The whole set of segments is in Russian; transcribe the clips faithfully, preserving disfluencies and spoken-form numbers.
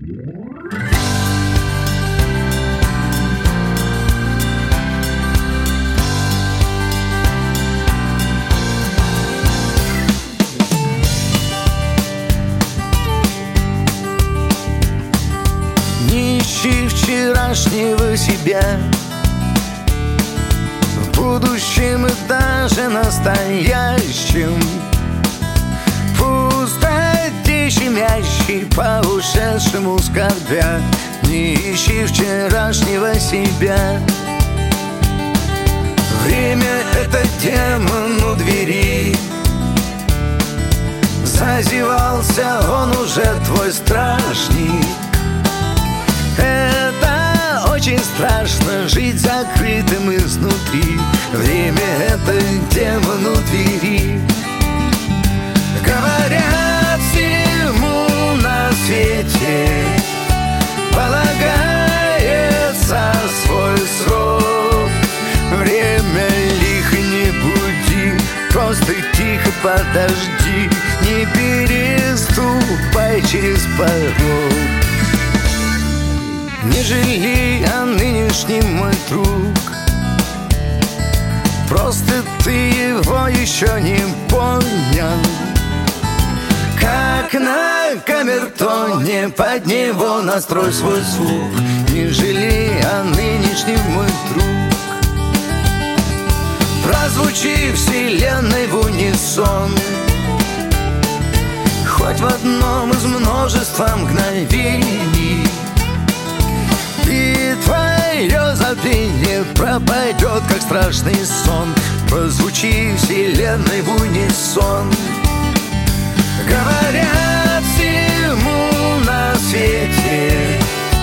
Не ищи вчерашнего себя в будущем и даже настоящем. Пустоте щемящей по ушедшему скорбя. Не ищи вчерашнего себя. Время — это демон у двери. Зазевался он уже, твой стражник. Это очень страшно — жить закрытым изнутри. Время — это демон у двери. Говорят, всему на свете полагается свой срок. Время лихо, не буди, просто тихо подожди. Не переступай через порог. Не жалей о нынешнем, мой друг. Просто ты его еще не понял. Как на камертоне, под него настрой свой звук. Не жалей о нынешнем, мой друг. Прозвучи вселенной в унисон, хоть в одном из множества мгновений. И твое забвение пропадет, как страшный сон. Прозвучи вселенной в унисон. Говорят, всему на свете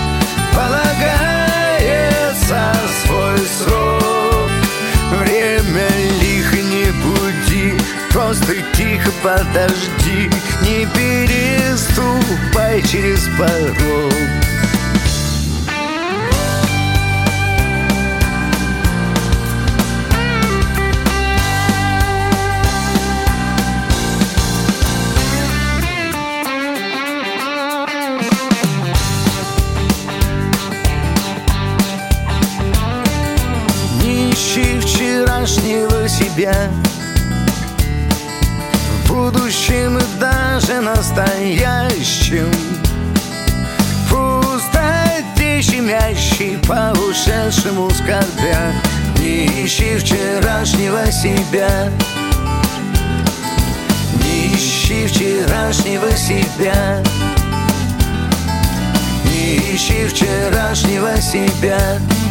полагается свой срок. Время лихо, не буди, просто тихо подожди. Не переступай через порог. Вчерашнего себя в будущем и даже настоящем. Пустоте щемящей по ушедшему скорбя. Не ищи вчерашнего себя. Не ищи вчерашнего себя. Не ищи вчерашнего себя.